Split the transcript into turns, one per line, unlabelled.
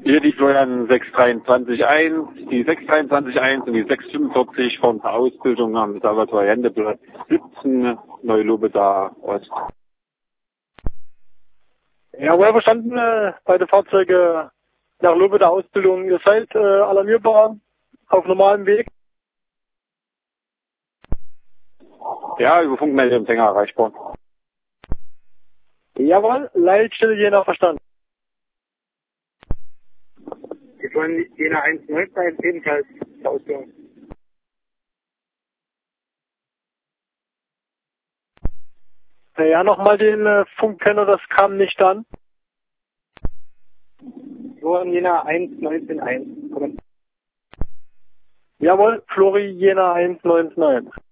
Hier die Florian 6231, die 6231 und die 645 von der Ausbildung am Salvatore Allende-Platz 17, Neu-Lobeda Ost.
Jawohl, verstanden, beide Fahrzeuge nach Lobeda Ausbildung. Ihr seid alarmierbar auf normalem Weg?
Ja, über Funkmeldung Empfänger erreichbar.
Jawohl, Leitstelle Jena verstanden.
Wir wollen Jena 119 ebenfalls zur Ausbildung.
Ja, nochmal den Funkkenner, das kam nicht an.
Wir wollen Jena 119.1.
Jawohl, Flori Jena 191.